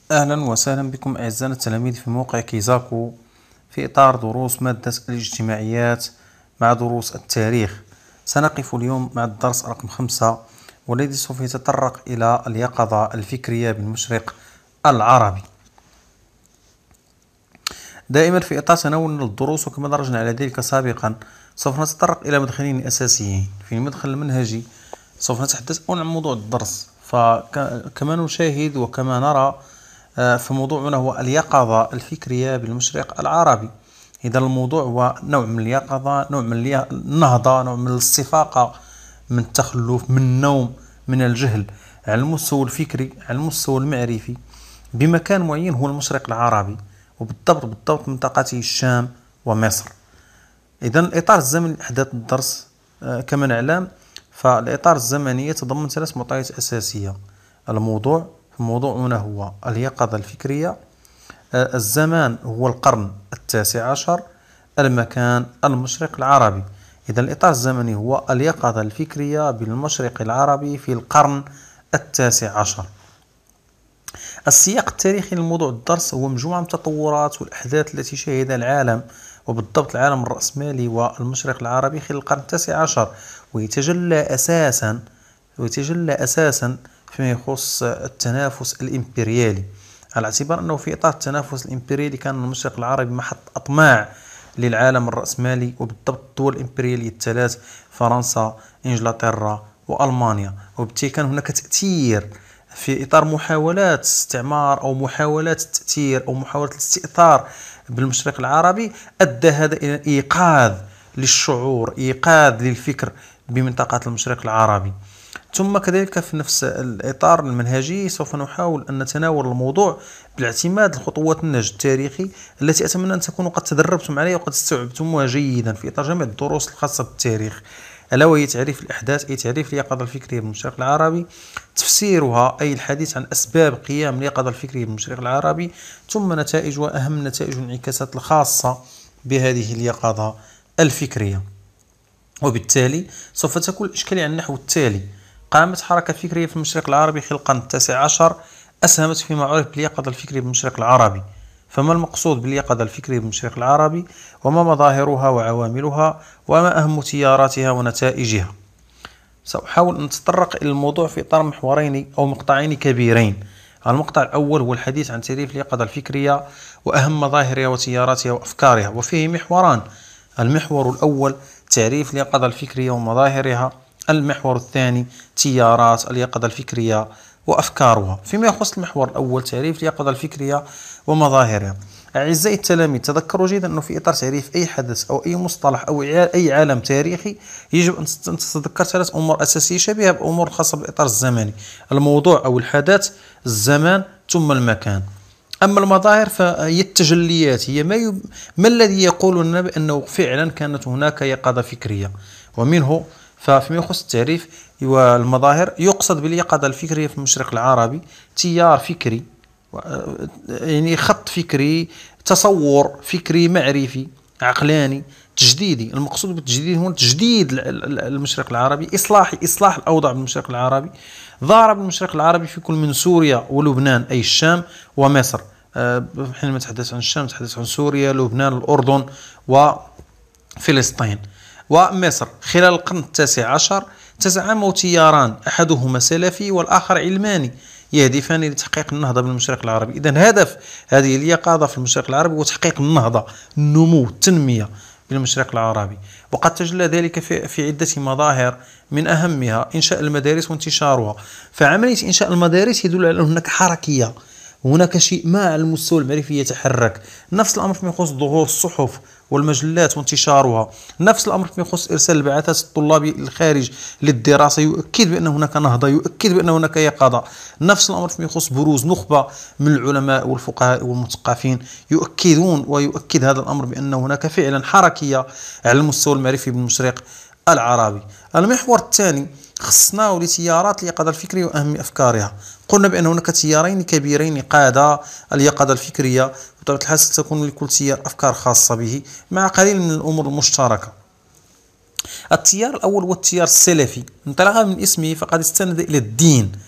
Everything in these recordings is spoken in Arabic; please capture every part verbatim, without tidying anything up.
أهلا وسهلا بكم أعزائنا التلاميذ في موقع كيزاكو في إطار دروس مادة الاجتماعيات مع دروس التاريخ. سنقف اليوم مع الدرس رقم خمسة والذي سوف يتطرق إلى اليقظة الفكرية بالمشرق العربي. دائما في إطار تناولنا الدروس وكما درجنا على ذلك سابقا سوف نتطرق إلى مدخلين أساسيين. في المدخل المنهجي سوف نتحدث عن موضوع الدرس، فكما نشاهد وكما نرى فموضوعنا هو اليقظة الفكرية بالمشرق العربي. إذا الموضوع هو نوع من اليقظة، نوع من النهضة، نوع من الاستفاقة، من التخلف، من النوم، من الجهل على المستوى الفكري، على المستوى المعرفي بمكان معين هو المشرق العربي، وبالضبط بالضبط منطقته الشام ومصر. إذا الإطار الزمني لأحداث الدرس كما نعلم فالإطار الزمني يتضمن ثلاث معطيات أساسية. الموضوع موضوعنا هو اليقظة الفكرية، الزمان هو القرن التاسع عشر، المكان المشرق العربي. إذا الإطار الزمني هو اليقظة الفكرية بالمشرق العربي في القرن التاسع عشر. السياق التاريخي لموضوع الدرس هو مجموعة من التطورات والأحداث التي شهدها العالم وبالضبط العالم الرأسمالي والمشرق العربي خلال القرن التاسع عشر، ويتجلى أساسا ويتجلى أساسا فيما يخص التنافس الإمبريالي، على اعتبار أنه في إطار التنافس الإمبريالي كان المشرق العربي محط أطماع للعالم الرأسمالي وبالضبط الدول الإمبريالية الثلاث: فرنسا، إنجلترا وألمانيا. وبالتالي كان هناك تأثير في إطار محاولات استعمار أو محاولات التأثير أو محاولة الاستئثار بالمشرق العربي، أدى هذا إلى إيقاظ للشعور، إيقاظ للفكر بمنطقة المشرق العربي. ثم كذلك في نفس الإطار المنهجي سوف نحاول أن نتناول الموضوع بالاعتماد على خطوات النهج التاريخي التي أتمنى أن تكونوا قد تدربتم عليها وقد استوعبتموها جيدا في إطار جميع الدروس الخاصة بالتاريخ، ألا وهي تعريف الأحداث، أي تعريف اليقظة الفكرية بالمشرق العربي، تفسيرها أي الحديث عن أسباب قيام اليقظة الفكرية بالمشرق العربي، ثم نتائج وأهم نتائج والانعكاسات الخاصة بهذه اليقظة الفكرية. وبالتالي سوف تكون الإشكالية على النحو التالي: قامت حركة فكرية في المشرق العربي خلال القرن التاسع عشر أسهمت فيما عرف باليقظة الفكرية بالمشرق العربي. فما المقصود باليقظة الفكرية بالمشرق العربي؟ وما مظاهرها وعواملها؟ وما أهم تياراتها ونتائجها؟ سأحاول أن أتطرق إلى الموضوع في إطار محورين أو مقطعين كبيرين. المقطع الأول هو الحديث عن تعريف اليقظة الفكرية وأهم مظاهرها وتياراتها وأفكارها، وفيه محوران: المحور الأول تعريف اليقظة الفكرية ومظاهرها، المحور الثاني تيارات اليقظة الفكرية وأفكارها. فيما يخص المحور الأول تعريف اليقظة الفكرية ومظاهرها، أعزائي التلاميذ تذكروا جيدا أنه في إطار تعريف أي حدث أو أي مصطلح أو أي عالم تاريخي يجب أن تتذكر ثلاث أمور أساسية شبيهة بأمور الخاصة بالإطار الزمني: الموضوع أو الحدث، الزمان، ثم المكان. أما المظاهر فهي التجليات، هي ما, يب... ما الذي يقول لنا بأنه فعلا كانت هناك يقظة فكرية. ومنه ففيما يخص التعريف والمظاهر يقصد باليقظة الفكرية في المشرق العربي تيار فكري، يعني خط فكري، تصور فكري معرفي عقلاني تجديدي. المقصود بالتجديد هو تجديد المشرق العربي، إصلاح إصلاح الأوضاع بالمشرق العربي. ظهر بالمشرق العربي في كل من سوريا ولبنان أي الشام ومصر. حينما نتحدث عن الشام نتحدث عن سوريا، لبنان، الأردن وفلسطين ومصر. خلال القرن التاسع عشر تزعم تياران، أحدهما سلفي والآخر علماني، يهدفان لتحقيق النهضة بالمشرق العربي. إذن هدف هذه اليقظة في المشرق العربي هو تحقيق النهضة، النمو، التنمية بالمشرق العربي. وقد تجلى ذلك في, في عدة مظاهر، من أهمها إنشاء المدارس وانتشارها. فعملية إنشاء المدارس يدل على أن هناك حركية، هناك شيء ما على المستوى المعرفي يتحرك. نفس الأمر فيما يخص ظهور الصحف والمجلات وانتشارها، نفس الأمر فيما يخص إرسال البعثات الطلابية للخارج للدراسة، يؤكد بأن هناك نهضة، يؤكد بأن هناك يقظة. نفس الأمر فيما يخص بروز نخبة من العلماء والفقهاء والمثقفين، يؤكدون ويؤكد هذا الأمر بأن هناك فعلا حركية على المستوى المعرفي بالمشرق العربي. المحور الثاني خصناه لتيارات اليقظة الفكرية وأهم أفكارها. قلنا بأن هناك تيارين كبيرين قادا اليقظة الفكرية، بطبيعة الحال ستكون لكل تيار أفكار خاصة به مع قليل من الأمور المشتركة. التيار الأول هو التيار السلفي، انطلاقا من اسمه فقد استند إلى الدين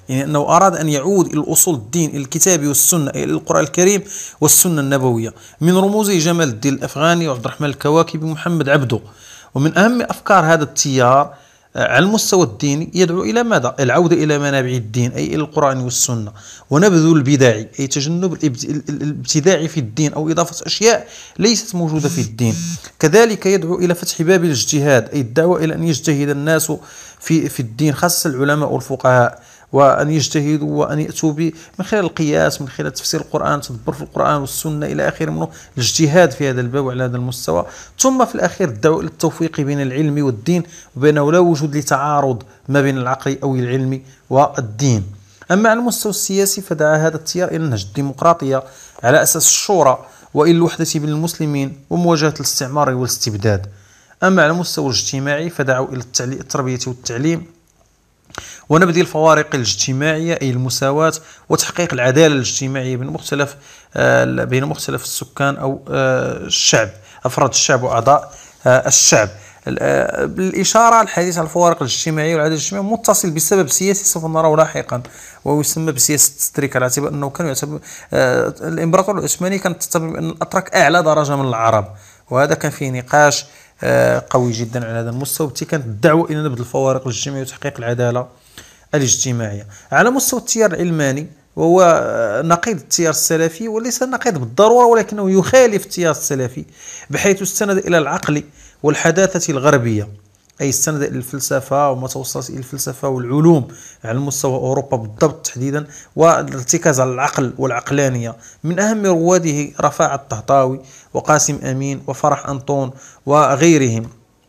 يعني أنه أراد أن يعود إلى الأصول الدين، إلى الكتاب والسنة، إلى القرآن الكريم والسنة النبوية. من رموزه جمال الدين الأفغاني وعبد الرحمن الكواكبي ومحمد عبده. ومن أهم أفكار هذا التيار على المستوى الديني يدعو إلى ماذا؟ العودة إلى منابع الدين، أي إلى القرآن والسنة، ونبذ البداع، أي تجنب الابتداع في الدين أو إضافة أشياء ليست موجودة في الدين. كذلك يدعو إلى فتح باب الاجتهاد، أي الدعوة إلى أن يجتهد الناس في في الدين، خاصة العلماء والفقهاء، وأن يجتهدوا وأن يأتوا من خلال القياس، من خلال تفسير القرآن، تدبر في القرآن والسنة إلى آخره، منه الاجتهاد في هذا الباب وعلى هذا المستوى. ثم في الأخير الدعوة إلى التوفيق بين العلم والدين، وبأنه لا وجود لتعارض ما بين العقل أو العلم والدين. أما على المستوى السياسي فدعا هذا التيار إلى نهج الديمقراطية على أساس الشورى، وإلى الوحدة بين المسلمين ومواجهة الاستعمار والاستبداد. أما على المستوى الاجتماعي فدعوا إلى التربية والتعليم ونبذ الفوارق الاجتماعية، أي المساواة وتحقيق العدالة الاجتماعية بين مختلف بين مختلف السكان أو الشعب، أفراد الشعب وأعضاء الشعب. بالإشارة الحديث عن الفوارق الاجتماعية والعدالة الاجتماعية متصل بسبب سياسي سوف نراه لاحقا، وهو يسمى بسياسة ستريك، على اعتبار أنه كان يعتبر الإمبراطور العثماني كانت تعتبر بأن الأتراك أعلى درجة من العرب، وهذا كان فيه نقاش قوي جدا على هذا المستوى. وبالتالي كانت الدعوة إلى نبذ الفوارق الاجتماعية وتحقيق العدالة الاجتماعية. على مستوى التيار العلماني وهو نقيض التيار السلفي، وليس نقيض بالضرورة ولكنه يخالف التيار السلفي، بحيث استند إلى العقل والحداثة الغربية، أي استند إلى الفلسفة وما توصلت إلى الفلسفة والعلوم على مستوى أوروبا بالضبط تحديدا، والارتكاز على العقل والعقلانية. من أهم رواده رفاعة الطهطاوي وقاسم أمين وفرح أنطون وغيرهم.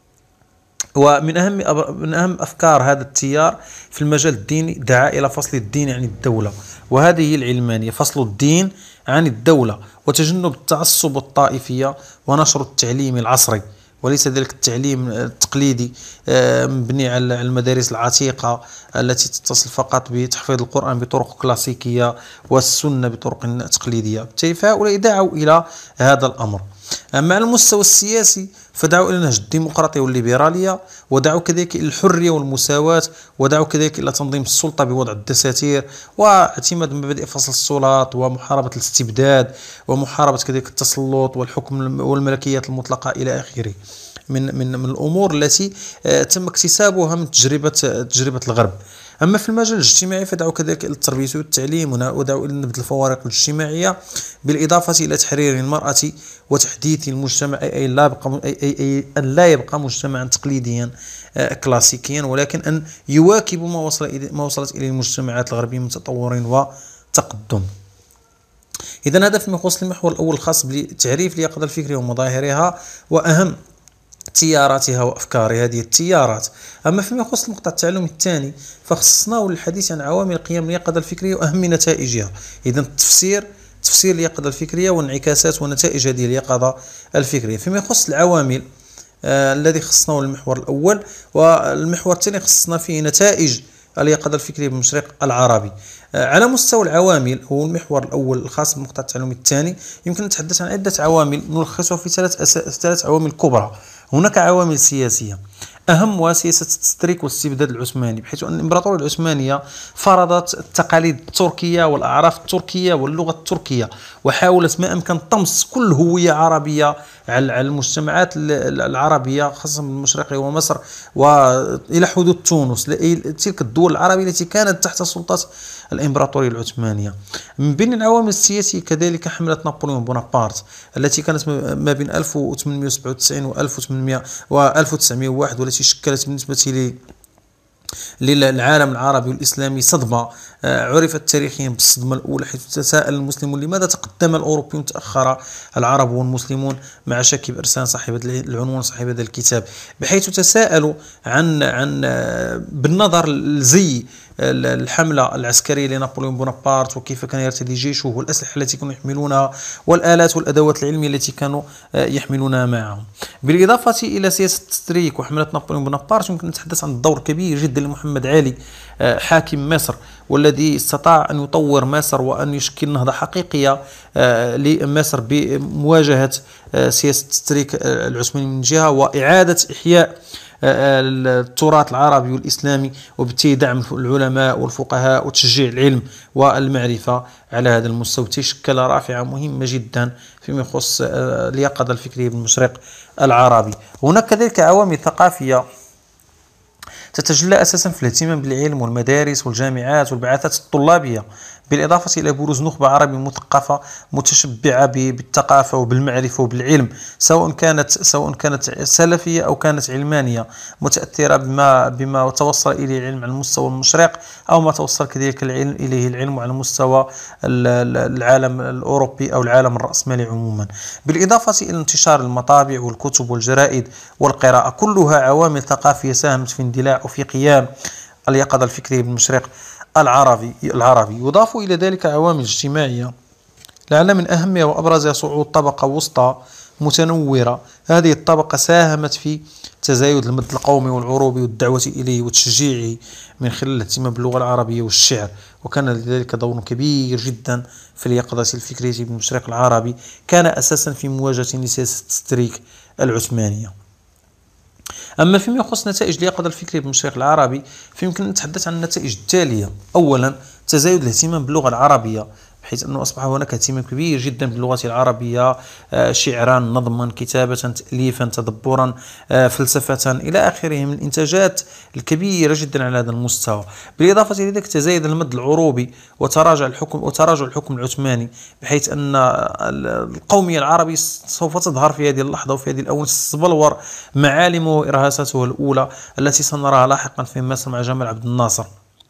ومن أهم من أهم أفكار هذا التيار في المجال الديني دعا إلى فصل الدين عن الدولة، وهذه هي العلمانية، فصل الدين عن الدولة وتجنب التعصب والطائفية ونشر التعليم العصري، وليس ذلك التعليم التقليدي مبني على المدارس العتيقة التي تتصل فقط بتحفيظ القرآن بطرق كلاسيكية والسنة بطرق تقليدية. بالتالي فهؤلاء دعوا إلى هذا الأمر. أما على المستوى السياسي فدعوا إلى نهج الديمقراطية والليبرالية، ودعوا كذلك إلى الحرية والمساواة، ودعوا كذلك إلى تنظيم السلطة بوضع الدساتير واعتماد مبادئ فصل السلطات ومحاربة الاستبداد ومحاربة كذلك التسلط والحكم والملكيات المطلقة إلى آخره، من من من الأمور التي تم اكتسابها من تجربة تجربة الغرب. أما في المجال الاجتماعي فدعوا كذلك إلى التربية والتعليم، ودعوا إلى نبذ الفوارق الاجتماعية بالإضافة إلى تحرير المرأة وتحديث المجتمع، أي لا يبقى أي أي أي أن لا يبقى مجتمعا تقليديا كلاسيكيا، ولكن أن يواكب ما وصل إلى ما وصلت إليه المجتمعات الغربية من تطور وتقدم. إذا هذا فيما يخص المحور الأول الخاص بتعريف اليقظة الفكرية ومظاهرها وأهم تياراتها وأفكارها، هذه التيارات. أما فيما يخص المقطع التعلمي الثاني فخصصناه للحديث عن عوامل قيام اليقظة الفكرية وأهم نتائجها. إذا التفسير تفسير اليقظة الفكرية وانعكاسات ونتائج هذه اليقظة الفكرية. فيما يخص العوامل آه الذي خصصناه للمحور الأول، والمحور الثاني خصصنا فيه نتائج اليقظة الفكرية بالمشرق العربي. آه على مستوى العوامل هو المحور الأول الخاص بالمقطع التعلمي الثاني، يمكن نتحدث عن عدة عوامل نلخصها في ثلاث أس... ثلاث عوامل كبرى. هناك عوامل سياسية، أهمها سياسة التستريك والاستبداد العثماني، بحيث أن الإمبراطورية العثمانية فرضت التقاليد التركية والأعراف التركية واللغة التركية، وحاولت ما أمكن طمس كل هوية عربية على المجتمعات العربية خاصة من المشرق ومصر وإلى حدود تونس، تلك الدول العربية التي كانت تحت سلطة الإمبراطورية العثمانية. من بين العوامل السياسية كذلك حملة نابليون بونابرت التي كانت ما بين ألف وثمانمئة وسبعة وتسعين و ألف وتسعمئة وواحد، والتي شكلت بالنسبة لي للعالم العربي والإسلامي صدمة عرفت تاريخيا بالصدمة الأولى، حيث تساءل المسلمون لماذا تقدم الأوروبيون تأخر العرب والمسلمون، مع شاكي بإرسان صاحب العنوان صاحب هذا الكتاب، بحيث تساءلوا عن عن بالنظر لزي الحملة العسكرية لنابليون بونابرت وكيف كان يرتدي جيشه والأسلحة التي كانوا يحملونها والآلات والأدوات العلمية التي كانوا يحملونها معهم. بالإضافة إلى سياسة التستريك وحملة نابليون بونابرت يمكن نتحدث عن الدور كبير جدا لمحمد علي حاكم مصر، والذي استطاع أن يطور مصر وأن يشكل نهضة حقيقية لمصر بمواجهة سياسة التستريك العثماني من جهة، وإعادة إحياء التراث العربي والإسلامي، وبالتالي دعم العلماء والفقهاء وتشجيع العلم والمعرفة على هذا المستوى تشكل رافعة مهمة جدا فيما يخص اليقظة الفكرية بالمشرق العربي. هناك كذلك عوامل ثقافية تتجلى أساسا في الاهتمام بالعلم والمدارس والجامعات والبعثات الطلابية، بالإضافة إلى بروز نخبة عربية مثقفة متشبعة بالثقافة وبالمعرفة وبالعلم، سواء كانت سواء كانت سلفية أو كانت علمانية، متأثرة بما بما توصل إليه العلم على المستوى المشرق، أو ما توصل كذلك العلم إليه العلم على مستوى العالم الأوروبي أو العالم الرأسمالي عموما، بالإضافة إلى انتشار المطابع والكتب والجرائد والقراءة، كلها عوامل ثقافية ساهمت في اندلاع وفي قيام اليقظة الفكرية بالمشرق العربي العربي يضاف إلى ذلك عوامل اجتماعية، لعل من أهمها وأبرزها صعود طبقة وسطى متنورة. هذه الطبقة ساهمت في تزايد المد القومي والعروبي والدعوة إليه وتشجيعه من خلال الاهتمام باللغة العربية والشعر، وكان لذلك دور كبير جدا في اليقظة الفكرية بالمشرق العربي، كان أساسا في مواجهة سياسة التستريك العثمانية. أما فيما يخص نتائج اليقظة الفكرية بالمشرق العربي فيمكن أن نتحدث عن النتائج التالية. أولا، تزايد الاهتمام باللغة العربية، بحيث أنه أصبح هناك اهتمام كبير جدا باللغة العربية، شعرا، نظما، كتابة، تأليفا، تدبرا، فلسفة إلى آخره من الإنتاجات الكبيرة جدا على هذا المستوى. بالإضافة إلى ذلك تزايد المد العروبي وتراجع الحكم وتراجع الحكم العثماني، بحيث أن القومية العربية سوف تظهر في هذه اللحظة وفي هذه الأونة تتبلور معالمه وإرهاساته الأولى التي سنراها لاحقا في مصر مع جمال عبد الناصر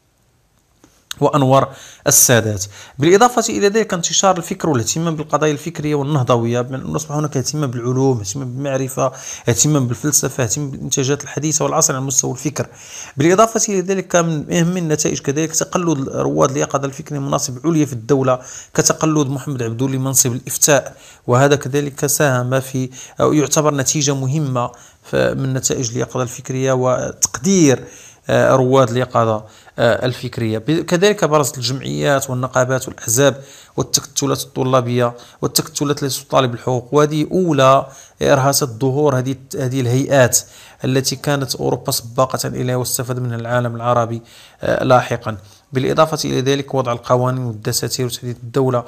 وأنور السادات. بالإضافة إلى ذلك انتشار الفكر والاهتمام بالقضايا الفكرية والنهضوية، بأن أصبح هناك اهتمام بالعلوم، اهتمام بالمعرفة، اهتمام بالفلسفة، اهتمام بالإنتاجات الحديثة والعصر على مستوى الفكر. بالإضافة إلى ذلك من أهم النتائج كذلك تقلد رواد اليقظة الفكرية مناصب عليا في الدولة، كتقلد محمد عبدولي منصب الإفتاء، وهذا كذلك ساهم في أو يعتبر نتيجة مهمة من نتائج اليقظة الفكرية وتقدير رواد اليقظة الفكرية. كذلك برزت الجمعيات والنقابات والأحزاب والتكتلات الطلابية والتكتلات التي تطالب بالحقوق، وهذه أولى إرهاصات ظهور هذه هذه الهيئات التي كانت أوروبا سباقة إليها واستفاد منها العالم العربي لاحقا. بالإضافة إلى ذلك وضع القوانين والدساتير وتحديد الدولة،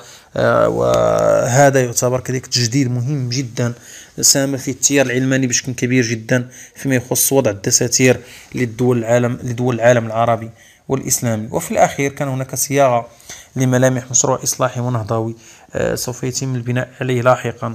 وهذا يعتبر كذلك تجديد مهم جدا ساهم في التيار العلماني بشكل كبير جدا فيما يخص وضع الدساتير للدول العالم لدول العالم العربي والإسلامي. وفي الأخير كان هناك صياغة لملامح مشروع إصلاحي ونهضوي سوف يتم البناء عليه لاحقا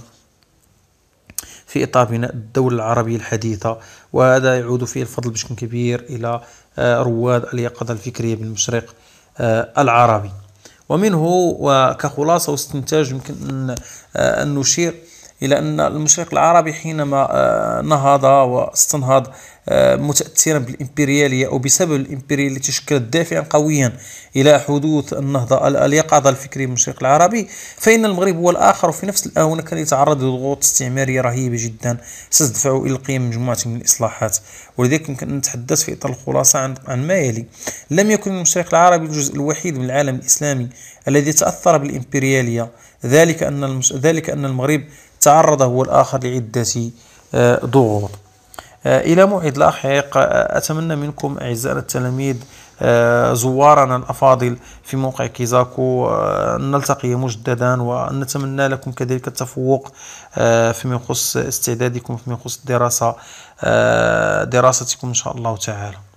في إطار بناء الدولة العربية الحديثة، وهذا يعود فيه الفضل بشكل كبير إلى رواد اليقظة الفكرية بالمشرق العربي. ومنه وكخلاصة واستنتاج يمكن أن نشير إلى أن المشرق العربي حينما نهض واستنهض متأثرا بالإمبريالية أو بسبب الإمبريالية تشكلت دافعا قويا إلى حدوث النهضة اليقظة الفكرية بالمشرق العربي، فإن المغرب هو الآخر وفي نفس الآونة كان يتعرض لضغوط استعمارية رهيبة جدا ستدفعه إلى القيام بمجموعة من الإصلاحات. ولذلك يمكن أن نتحدث في إطار الخلاصة عن, عن ما يلي: لم يكن المشرق العربي الجزء الوحيد من العالم الإسلامي الذي تأثر بالإمبريالية، ذلك أن المش... ذلك أن المغرب تعرض هو الآخر لعدة ضغوط. إلى موعد لاحق أتمنى منكم أعزائنا التلاميذ زوارنا الأفاضل في موقع كيزاكو نلتقي مجددا، ونتمنى لكم كذلك التفوق فيما يخص استعدادكم فيما يخص دراسة دراستكم إن شاء الله تعالى.